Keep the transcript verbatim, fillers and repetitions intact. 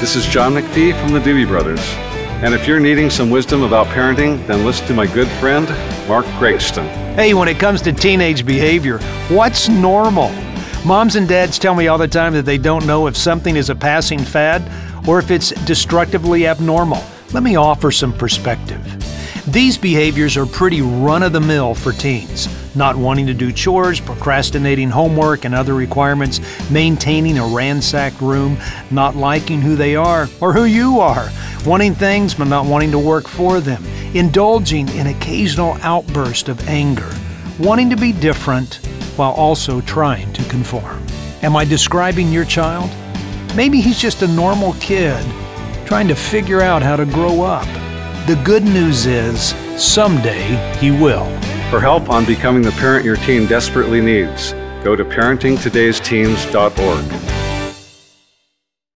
This is John McPhee from the Doobie Brothers. And if you're needing some wisdom about parenting, then listen to my good friend, Mark Gregston. Hey, when it comes to teenage behavior, what's normal? Moms and dads tell me all the time that they don't know if something is a passing fad or if it's destructively abnormal. Let me offer some perspective. These behaviors are pretty run-of-the-mill for teens. Not wanting to do chores, procrastinating homework and other requirements, maintaining a ransacked room, not liking who they are or who you are, wanting things but not wanting to work for them, indulging in occasional outbursts of anger, wanting to be different while also trying to conform. Am I describing your child? Maybe he's just a normal kid trying to figure out how to grow up. The good news is, someday he will. For help on becoming the parent your teen desperately needs, go to parenting todays teens dot org.